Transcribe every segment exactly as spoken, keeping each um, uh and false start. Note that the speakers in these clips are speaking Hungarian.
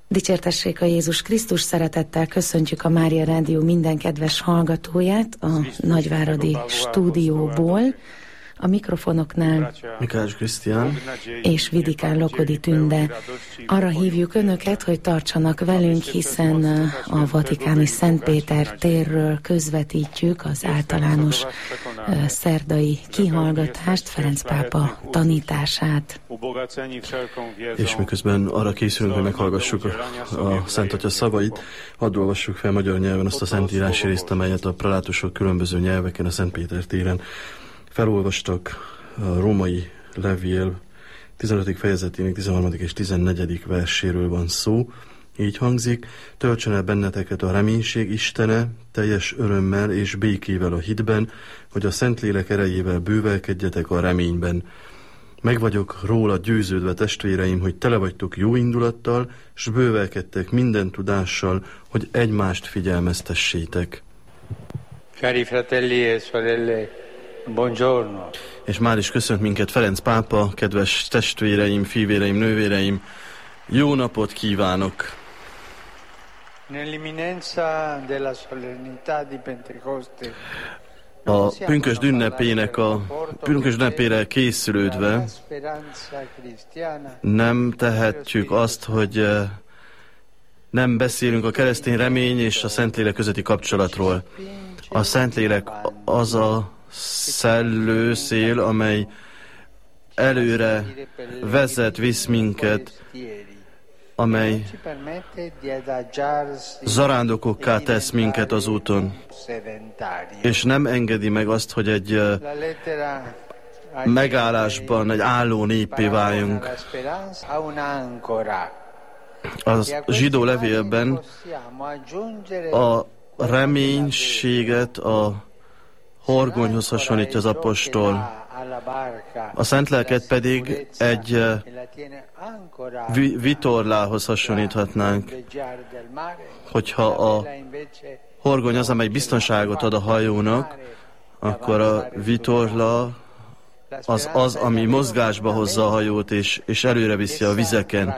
Dicsértessék a Jézus Krisztus, szeretettel köszöntjük a Mária Rádió minden kedves hallgatóját a nagyváradi stúdióból. A mikrofonoknál Mikács Krisztián és Vidikán Lokodi Tünde. Arra hívjuk Önöket, hogy tartsanak velünk, hiszen a vatikáni Szent Péter térről közvetítjük az általános uh, szerdai kihallgatást, Ferenc pápa tanítását. És miközben arra készülünk, hogy meghallgassuk a, a Szent Atya szavait, hadd olvassuk fel magyar nyelven azt a szentírási részt, amelyet a prelátusok különböző nyelveken a Szent Péter téren felolvastak. A római levél tizenötödik fejezetének tizenharmadik és tizennegyedik verséről van szó. Így hangzik: töltsen el benneteket a reménység Istene, teljes örömmel és békével a hitben, hogy a Szentlélek erejével bővelkedjetek a reményben. Meg vagyok róla győződve, testvéreim, hogy tele vagytok jó indulattal, s bővelkedtek minden tudással, hogy egymást figyelmeztessétek. Cari fratelli e sorelle, buongiorno. És már is köszönt minket Ferenc pápa, kedves testvéreim, fivéreim, nővéreim, jó napot kívánok! Nell'imminenza della solennità di Pentecoste, a pünkösd ünnepének a pünkösd ünnepére készülődve nem tehetjük azt, hogy nem beszélünk a keresztény remény és a Szentlélek közötti kapcsolatról. A Szentlélek az a szellőszél, amely előre vezet, visz minket, amely zarándokokká tesz minket az úton, és nem engedi meg azt, hogy egy megállásban, egy álló néppé váljunk. A zsidó levélben a reménységet a horgonyhoz hasonlítja az apostol, a szent lelket pedig egy vitorlához hasonlíthatnánk. Hogyha a horgony az, amely biztonságot ad a hajónak, akkor a vitorla az az, ami mozgásba hozza a hajót, és, és előre viszi a vizeken.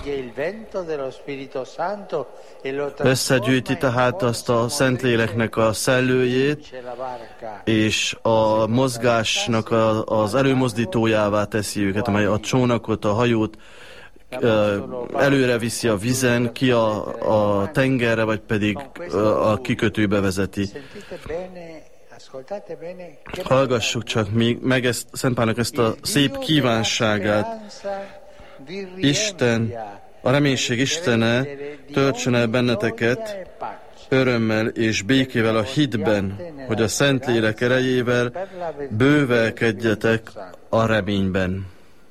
Összegyűjti tehát azt a Szentléleknek a szellőjét, és a mozgásnak a, az előmozdítójává teszi őket, amely a csónakot, a hajót előre viszi a vizen, ki a, a tengerre, vagy pedig a kikötőbe vezeti. Hallgassuk csak még meg ezt, Szent Pálnak ezt a szép kívánságát. Isten, a reménység Istene töltsön el benneteket örömmel és békével a hitben, hogy a Szentlélek erejével bővelkedjetek a reményben.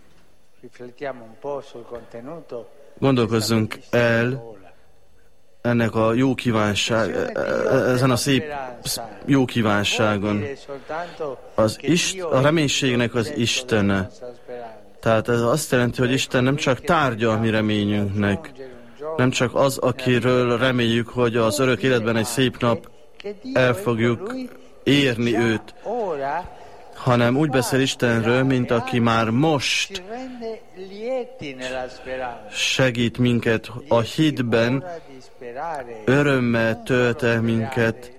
Gondolkozzunk el ennek a jó kívánság, ezen a szép jó kívánságon. Az Ist, a reménységnek az Istene. Tehát ez azt jelenti, hogy Isten nem csak tárgya a mi reményünknek, nem csak az, akiről reméljük, hogy az örök életben egy szép nap el fogjuk érni őt, hanem úgy beszél Istenről, mint aki már most segít minket a hitben, örömmel tölt el minket,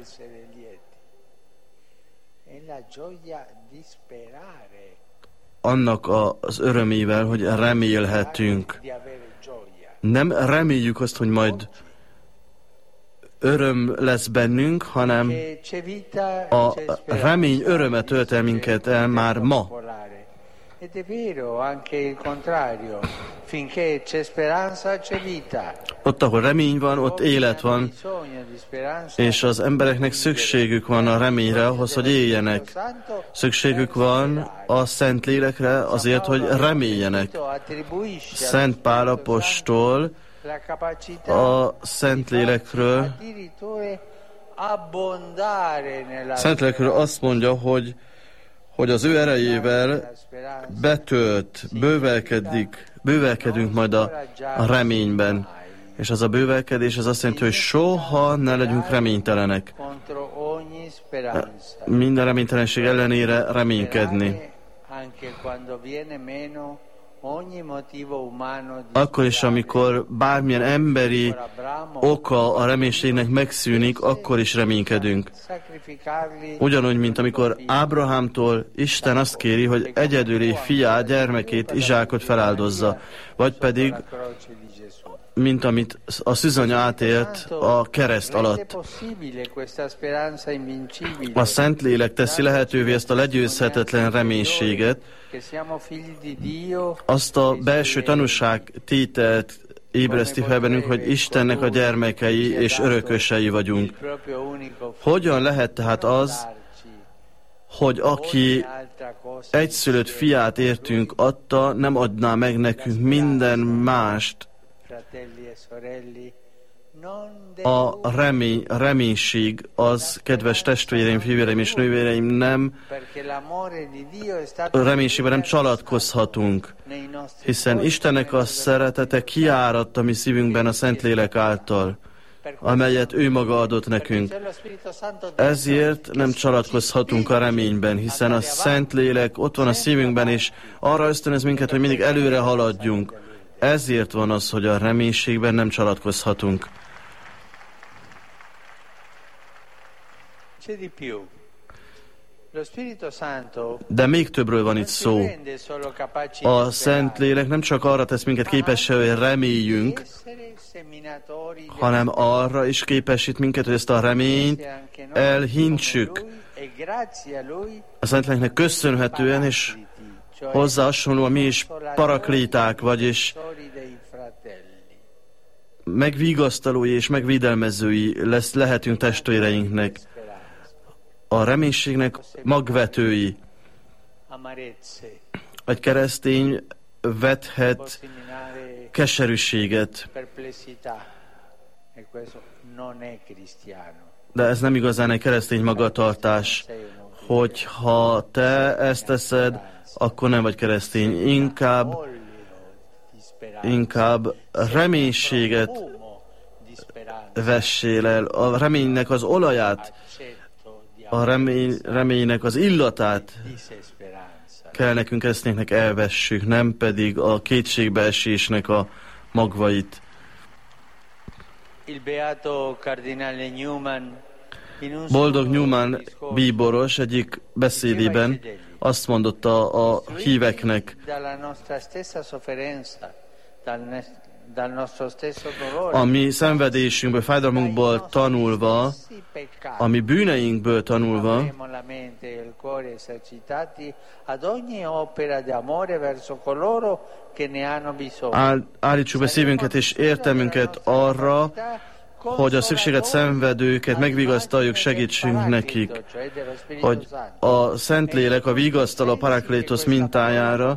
annak az örömével, hogy remélhetünk. Nem reméljük azt, hogy majd öröm lesz bennünk, hanem a remény öröme tölt el minket el már ma. Ott, ahol remény van, ott élet van, és az embereknek szükségük van a reményre ahhoz, hogy éljenek. Szükségük van a Szentlélekre azért, hogy reméljenek. Szent Pál apostol a Szentlélekről Szentlélekről azt mondja, hogy hogy az ő erejével betölt, bővelkedik, bővelkedünk majd a, a reményben. És az a bővelkedés, az azt jelenti, hogy soha ne legyünk reménytelenek. Minden reménytelenség ellenére reménykedni. Akkor is, amikor bármilyen emberi oka a reménységnek megszűnik, akkor is reménykedünk. Ugyanúgy, mint amikor Ábrahámtól Isten azt kéri, hogy egyedüli fiát, gyermekét, Izsákot feláldozza, vagy pedig mint amit a szűzanya átélt a kereszt alatt. A Szentlélek teszi lehetővé ezt a legyőzhetetlen reménységet, azt a belső tanúság tételt ébreszti fel bennünk, hogy Istennek a gyermekei és örökösei vagyunk. Hogyan lehet tehát az, hogy aki egyszülött fiát értünk adta, nem adná meg nekünk minden mást? A remény, a reménység az, kedves testvéreim, fivéreim és nővéreim, nem a reménységben nem csalatkozhatunk, hiszen Istennek a szeretete kiáradt a mi szívünkben a Szentlélek által, amelyet ő maga adott nekünk. Ezért nem csalatkozhatunk a reményben, hiszen a Szentlélek ott van a szívünkben, és arra ösztönöz minket, hogy mindig előre haladjunk. Ezért van az, hogy a reménységben nem csalatkozhatunk. De még többről van itt szó. A Szentlélek nem csak arra tesz minket képessé, hogy reméljünk, hanem arra is képesít minket, hogy ezt a reményt elhintsük. A Szentléleknek köszönhetően, és hozzá hasonlóan mi is parakléták, vagyis megvigasztalói és megvédelmezői lesz, lehetünk testvéreinknek, a reménységnek magvetői. Egy keresztény vethet keserűséget, de ez nem igazán egy keresztény magatartás, hogyha te ezt teszed, akkor nem vagy keresztény, inkább, inkább reménységet vessél el, a reménynek az olaját, a remény, reménynek az illatát kell nekünk keresztényeknek elvessük, nem pedig a kétségbeesésnek a magvait. Boldog Newman bíboros egyik beszédében azt mondotta a híveknek, a mi szenvedésünkből, fájdalmunkból tanulva, a mi bűneinkből tanulva, áll, állítsuk be szívünket és értelmünket arra, hogy a szükséget szenvedőket megvigasztaljuk, segítsünk nekik, hogy a Szentlélek a vigasztaló Paraklétosz mintájára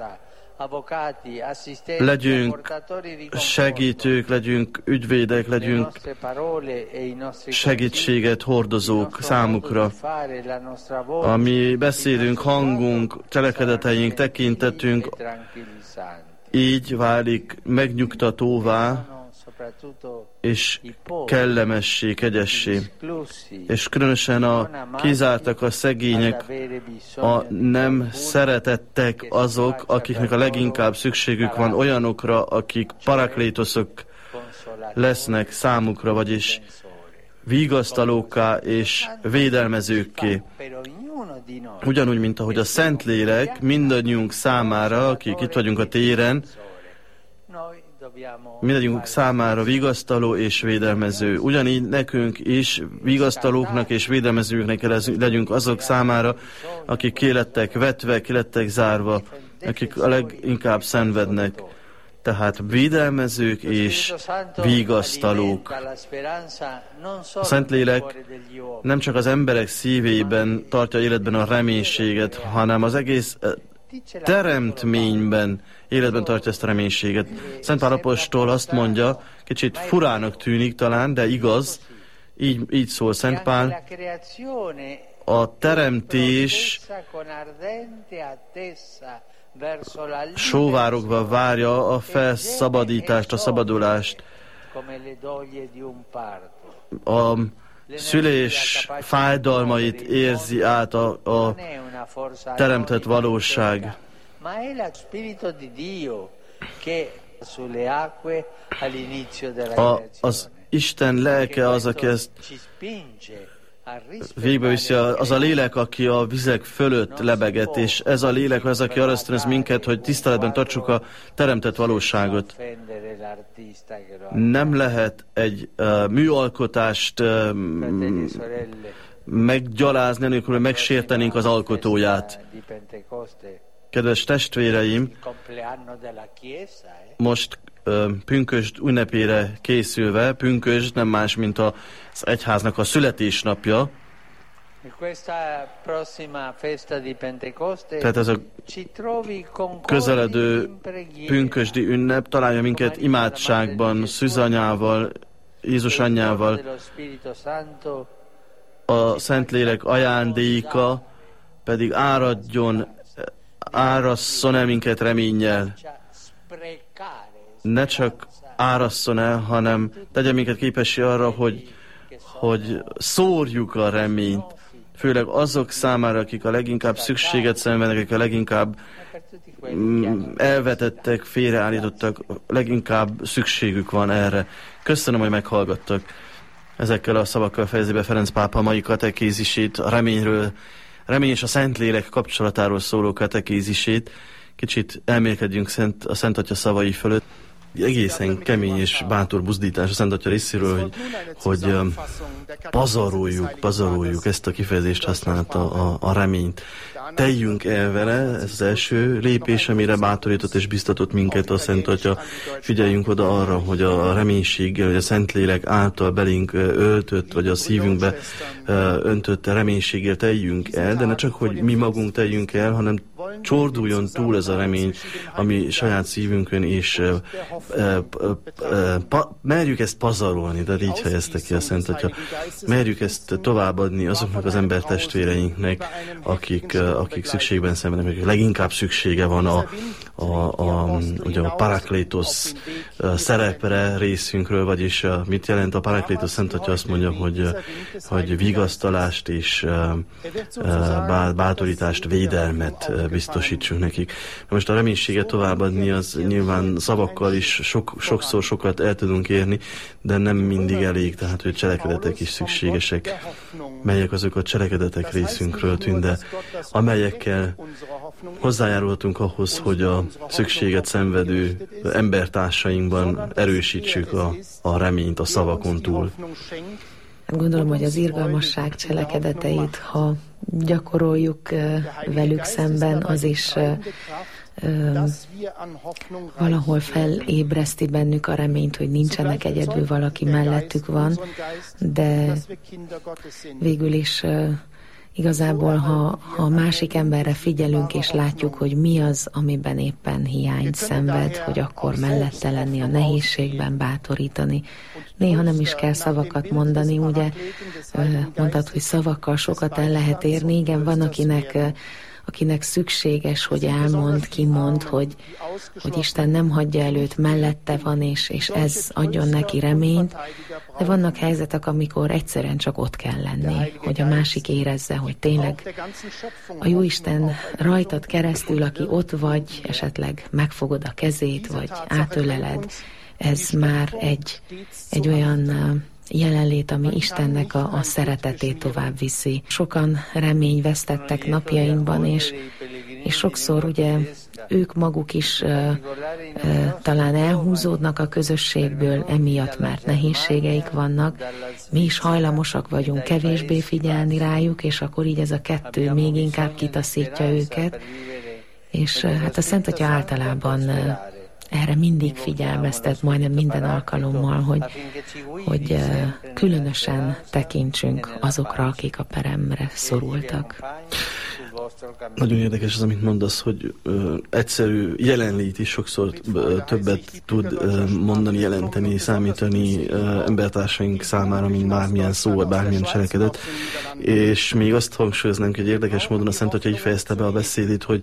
legyünk segítők, legyünk ügyvédek, legyünk segítséget hordozók számukra. A mi beszédünk, hangunk, cselekedeteink, tekintetünk így válik megnyugtatóvá, és kellemessé, kegyessé. És különösen a kizártak, a szegények, a nem szeretettek azok, akiknek a leginkább szükségük van olyanokra, akik paraklétoszok lesznek számukra, vagyis vigasztalókká és védelmezőkké. Ugyanúgy, mint ahogy a Szentlélek mindannyiunk számára, akik itt vagyunk a téren, mindannyiunk számára vigasztaló és védelmező. Ugyanígy nekünk is vigasztalóknak és védelmezőknek legyünk azok számára, akik ki lettek vetve, ki lettek zárva, akik a leginkább szenvednek. Tehát védelmezők és vigasztalók. A Szentlélek nem csak az emberek szívében tartja életben a reménységet, hanem az egész teremtményben életben tartja ezt a reménységet. Szent Pál apostol azt mondja, kicsit furának tűnik talán, de igaz, így, így szól Szent Pál, a teremtés sóvárogva várja a felszabadítást, a szabadulást. A szülés fájdalmait érzi át a, a teremtett valóság. ma è lo Spirito di Dio che sulle acque all'inizio della creazione. Az Isten lelke az, aki ezt végbeviszi, az a lélek, aki a vizek fölött lebeget, és ez a lélek az, aki arra ösztönöz minket, hogy tiszteletben tartsuk a teremtett valóságot. Nem lehet egy uh, műalkotást uh, meggyalázni, anélkül, hogy megsértenénk az alkotóját. Kedves testvéreim, most uh, pünkösd ünnepére készülve, pünkösd nem más, mint az egyháznak a születésnapja. Tehát ez a közeledő pünkösdi ünnep találja minket imádságban, szűzanyával, Jézus anyjával, a Szentlélek ajándéka pedig áradjon, árasszon el minket reménnyel. Ne csak árasszon el, hanem tegyen minket képessé arra, hogy, hogy szórjuk a reményt, főleg azok számára, akik a leginkább szükséget szenvednek, akik a leginkább elvetettek, félreállítottak, leginkább szükségük van erre. Köszönöm, hogy meghallgattak. Ezekkel a szavakkal fejezi be Ferenc pápa mai katekézisét, a reményről, remény és a Szentlélek kapcsolatáról szóló katekézisét. Kicsit elmélkedjünk Szent, a Szent Atya szavai fölött. Egészen kemény és bátor buzdítás a Szent Atya részéről, hogy, hogy um, pazaroljuk, pazaroljuk, ezt a kifejezést használta a, a reményt. Teljünk el vele, ez az első lépés, amire bátorított és biztatott minket a Szent Atya. Figyeljünk oda arra, hogy a reménységgel, hogy a Szentlélek által belénk öltött, vagy a szívünkbe öntött reménységgel teljünk el, de ne csak, hogy mi magunk teljünk el, hanem csorduljon túl ez a remény, ami saját szívünkön, és e, e, e, pa, merjük ezt pazarolni, de így helyezte ki a Szent Atya. Merjük ezt továbbadni azoknak az embertestvéreinknek, akik, akik szükségben szenvednek, akik leginkább szüksége van a, a, a, ugye a paraklétos szerepre részünkről, vagyis mit jelent a paraklétos? Szent Atya azt mondja, hogy, hogy vigasztalást és bátorítást, védelmet biztosítsunk nekik. Most a reménységet továbbadni, az nyilván szavakkal is sok, sokszor sokat el tudunk érni, de nem mindig elég, tehát hogy cselekedetek is szükségesek. Melyek azok a cselekedetek részünkről, Tünde, amelyekkel hozzájárulhatunk ahhoz, hogy a szükséget szenvedő embertársainkban erősítsük a, a reményt a szavakon túl. Gondolom, hogy az irgalmasság cselekedeteit, ha gyakoroljuk velük szemben, az is valahol felébreszti bennük a reményt, hogy nincsenek egyedül, valaki mellettük van, de végül is igazából, ha, ha a másik emberre figyelünk, és látjuk, hogy mi az, amiben éppen hiányt szenved, hogy akkor mellette lenni, a nehézségben bátorítani. Néha nem is kell szavakat mondani, ugye mondtad, hogy szavakkal sokat el lehet érni. Igen, van, akinek akinek szükséges, hogy elmond, kimond, hogy, hogy Isten nem hagyja előtt, mellette van, és, és ez adjon neki reményt. De vannak helyzetek, amikor egyszerűen csak ott kell lenni, hogy a másik érezze, hogy tényleg a Jóisten rajtad keresztül, aki ott vagy, esetleg megfogod a kezét, vagy átöleled, ez már egy, egy olyan jelenlét, ami Istennek a, a szeretetét tovább viszi. Sokan remény vesztettek napjainkban, és, és sokszor ugye ők maguk is uh, uh, talán elhúzódnak a közösségből, emiatt mert nehézségeik vannak. Mi is hajlamosak vagyunk kevésbé figyelni rájuk, és akkor így ez a kettő még inkább kitaszítja őket. És uh, hát a Szent Atya általában uh, erre mindig figyelmeztet, majdnem minden alkalommal, hogy, hogy különösen tekintsünk azokra, akik a peremre szorultak. Nagyon érdekes az, amit mondasz, hogy ö, egyszerű jelenlét is sokszor ö, többet tud ö, mondani, jelenteni, számítani ö, embertársaink számára, mint bármilyen szó, vagy bármilyen cselekedet. És még azt hangsúlyoznánk, hogy érdekes módon a Szent Atya így fejezte be a beszédét, hogy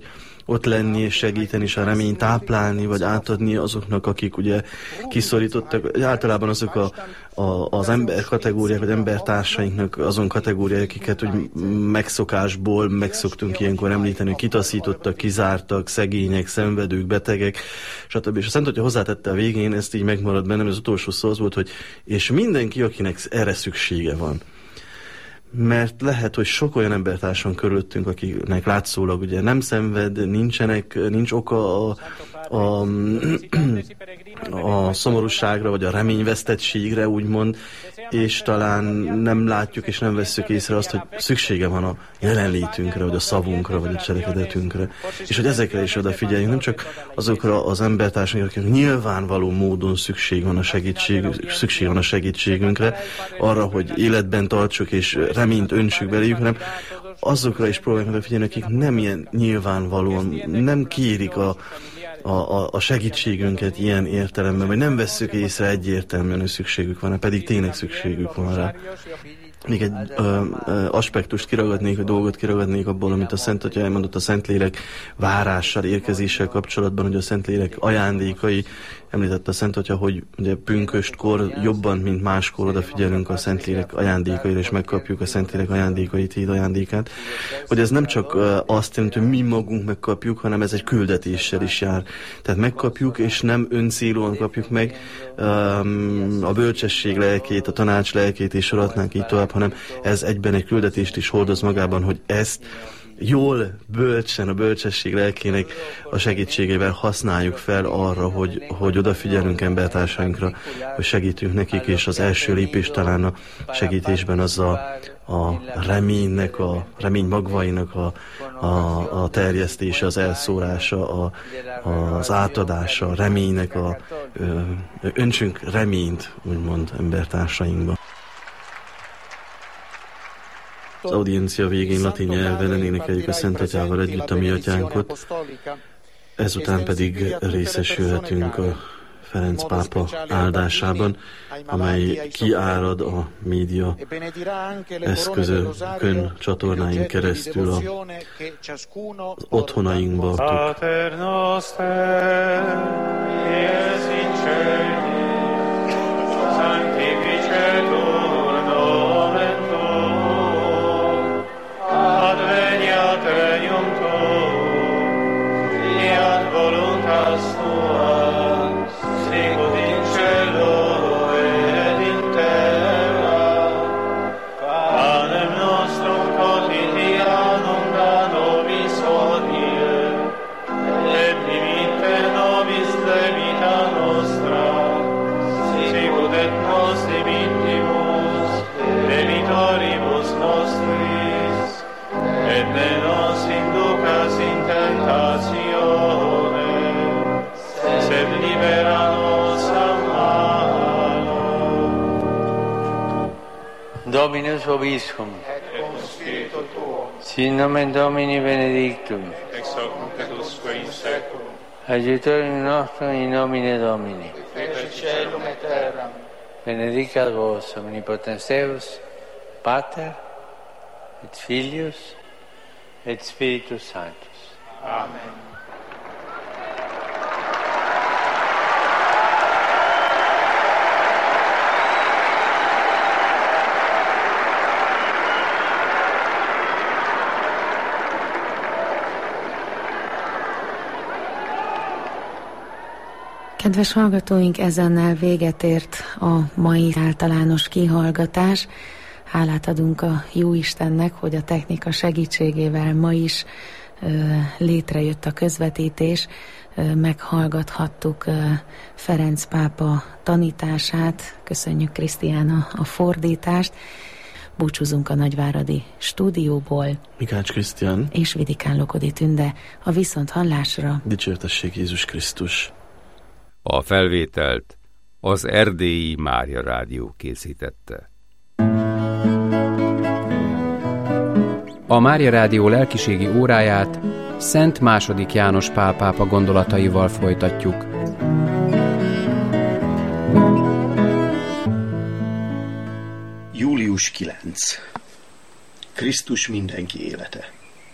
ott lenni és segíteni, és a reményt táplálni, vagy átadni azoknak, akik ugye kiszorítottak. Általában azok a, a, az ember kategóriák, vagy embertársainknak azon kategóriák, akiket úgy megszokásból megszoktunk ilyenkor említeni, hogy kitaszítottak, kizártak, szegények, szenvedők, betegek, stb. És a Szent Atya hozzátette a végén, ezt így megmaradt bennem, az utolsó szó az volt, hogy és mindenki, akinek erre szüksége van. Mert lehet, hogy sok olyan embertársan körülöttünk, akinek látszólag ugye nem szenved, nincsenek, nincs oka a, a, a szomorúságra, vagy a reményvesztettségre, úgymond, és talán nem látjuk és nem vesszük észre azt, hogy szüksége van a jelenlétünkre, vagy a szavunkra, vagy a cselekedetünkre. És hogy ezekre is odafigyeljünk, nem csak azokra az embertársainkra, akiknek nyilvánvaló módon szükség van a segítség, szükség van a segítségünkre, arra, hogy életben tartsuk és reményt öntsük beléjük, hanem azokra is próbáljuk odafigyelni, akik nem ilyen nyilvánvalóan, nem kérik a A, a segítségünket ilyen értelemben, vagy nem vesszük észre egyértelműen, hogy szükségük van, pedig tényleg szükségük van rá. Még egy ö, ö, aspektust kiragadnék, vagy dolgot kiragadnék abból, amit a Szent Atya elmondott a Szentlélek várással, érkezéssel kapcsolatban, hogy a Szentlélek ajándékai, említette a Szent Atya, hogy ugye pünköstkor jobban, mint máskor odafigyelünk a Szentlélek ajándékaira, és megkapjuk a Szentlélek ajándékait, híd ajándékát. Hogy ez nem csak azt jelenti, hogy mi magunk megkapjuk, hanem ez egy küldetéssel is jár. Tehát megkapjuk, és nem öncélúan kapjuk meg um, a bölcsesség lelkét, a tanács lelkét, és sorolhatnánk így tovább, hanem ez egyben egy küldetést is hordoz magában, hogy ezt jól, bölcsen, a bölcsesség lelkének a segítségével használjuk fel arra, hogy, hogy odafigyelünk embertársainkra, hogy segítünk nekik, és az első lépés talán a segítésben az a, a reménynek, a remény magvainak a, a, a terjesztése, az elszórása, a, az átadása, a reménynek a ö, öntsünk reményt, úgymond embertársainkba. Az audiencia végén latin nyelven énekeljük a Szent Atyával együtt a Mi Atyánkot, ezután pedig részesülhetünk a Ferenc pápa áldásában, amely kiárad a média eszközökön, csatornáink keresztül az otthonainkba. Pater noster, qui es in cieli, sanctificetur nomen tuum, adveniat regnum tuum, fiat voluntas tua, sicut in cielo et in terra. Panem nostrum quotidianum da nobis hodie, et dimitte nobis debita nostra, sicut et nos dimittimus debitoribus nostris, et ne nos inducas in tentatione, sed libera nos a malo. Dominus vobiscum, et cum spiritu tuo, sin nomen Domini benedictum, ex hoc nunc et usque in seculum, aiutorium nostrum in nomine Domini, fece caelum et terram, benedicat vos omnipotens Deus, Pater, et Filius, et Spiritus Sanctus. Amen. Kedves hallgatóink, ezennel véget ért a mai általános kihallgatás. Hálát adunk a Jóistennek, hogy a technika segítségével ma is ö, létrejött a közvetítés. Ö, meghallgathattuk ö, Ferenc pápa tanítását. Köszönjük, Krisztiána, a fordítást. Búcsúzunk a nagyváradi stúdióból. Mikács Krisztián és Vidikán Lokodi Tünde. A viszonthallásra. Dicsértessék Jézus Krisztus. A felvételt az Erdélyi Mária Rádió készítette. A Mária Rádió lelkiségi óráját Szent második János Pál pápa gondolataival folytatjuk. július kilencedike. Krisztus mindenki élete.